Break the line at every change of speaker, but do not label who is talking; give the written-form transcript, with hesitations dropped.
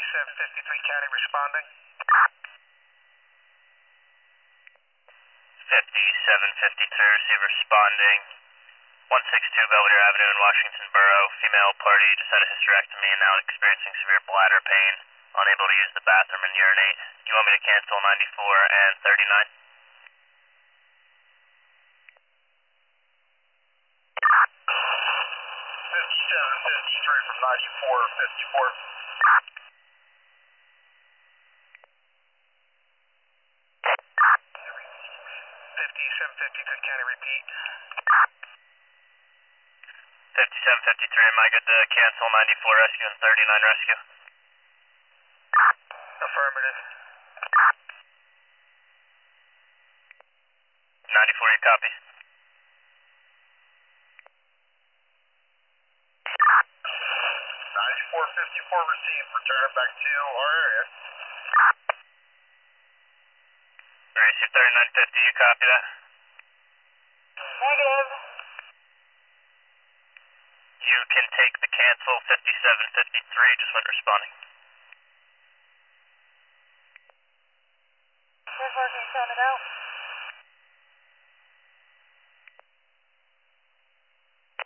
5753 County responding.
5752 receive responding. 162 Belvedere Avenue in Washington Borough. Female party just had a hysterectomy and now experiencing severe bladder pain. Unable to use the bathroom and urinate. You want me to cancel 94 and 39?
5753 from 9454. 5753 County repeat.
5753, am I good to cancel 94 rescue and 39 rescue?
Affirmative.
94, you copy?
9454 received. Return back to our area.
Receive 3950, you copy that?
Negative.
You can take the cancel 5753, just when responding.
Here's working, sound it out.